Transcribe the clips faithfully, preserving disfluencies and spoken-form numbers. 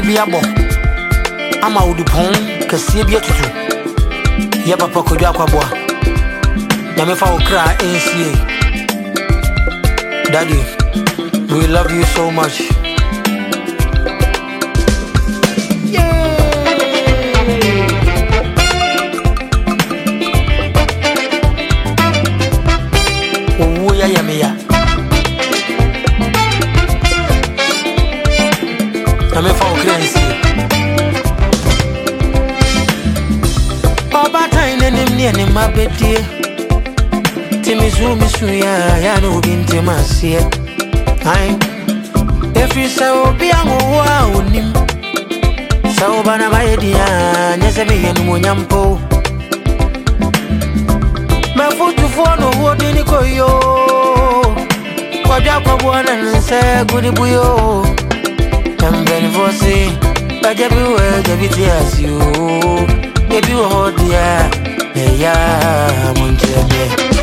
biabo ama udupon kese bia tutu ye papa kodwa kwabwa na me fa okra ensie. Daddy, we love you so much. Oh yeah, yeah, me yeah. I'm a folk crazy. Oba time and near in my bed, dear. Timmy Zoom is ya, no binti masia. I if you so be a wow, nim. So bana my dear, Nesami and Munyampo. My foot to follow what in the coyo. Quadjapa one and say goody buyo. I'm very fussy, but everywhere the beauty as you. If you hold the air, yeah, I'm on Jimmy.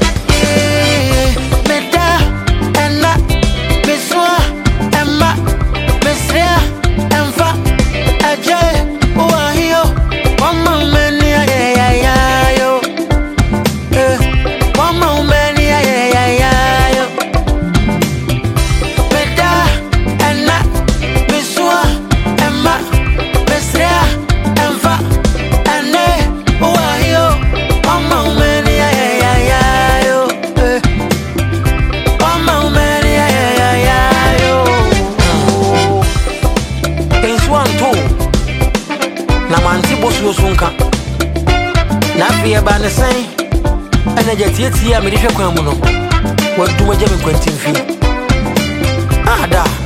Meta and not Miss Wa and Ma, Miss Ria and Fa, Ajay, who are here. One moment, yeah, yeah, yeah, yo. One moment, yeah, yeah, yeah, yo. Meta and not Miss Wa and Ma, Miss Ria and Fa, and they who are here. One moment, yeah, yeah, yeah, yo. One moment, yeah, yeah, yeah, yo. It's one two. Na manti bosu sunka. Na fiye ba ne sai. Ene je tie tie a me de hwe kwan mu no. Waduma je me kwantin fi. Ada.